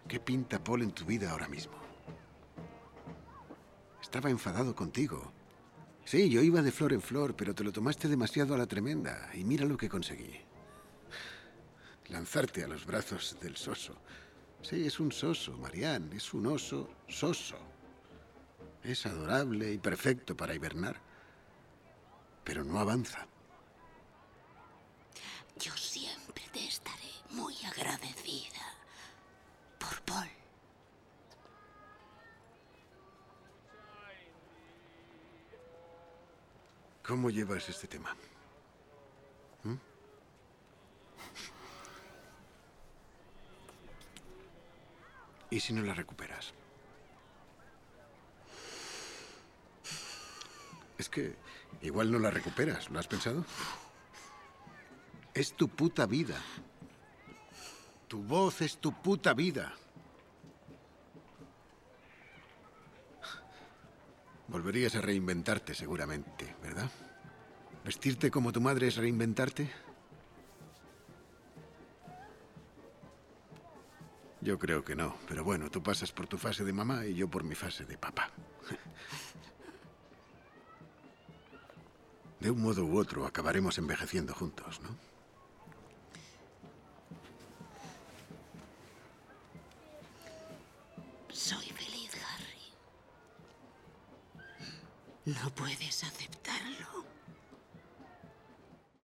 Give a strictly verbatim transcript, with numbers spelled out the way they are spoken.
¿Qué pinta Paul en tu vida ahora mismo? Estaba enfadado contigo. Sí, yo iba de flor en flor, pero te lo tomaste demasiado a la tremenda. Y mira lo que conseguí. Lanzarte a los brazos del soso. Sí, es un soso, Marianne. Es un oso soso. Es adorable y perfecto para hibernar. Pero no avanza. Yo siempre te estaré muy agradecida por Paul. ¿Cómo llevas este tema? ¿Mm? ¿Y si no la recuperas? Es que igual no la recuperas, ¿lo has pensado? Es tu puta vida. Tu voz es tu puta vida. Volverías a reinventarte seguramente, ¿verdad? ¿Vestirte como tu madre es reinventarte? Yo creo que no, pero bueno, tú pasas por tu fase de mamá y yo por mi fase de papá. De un modo u otro acabaremos envejeciendo juntos, ¿no? Soy feliz, Harry. ¿No puedes aceptarlo?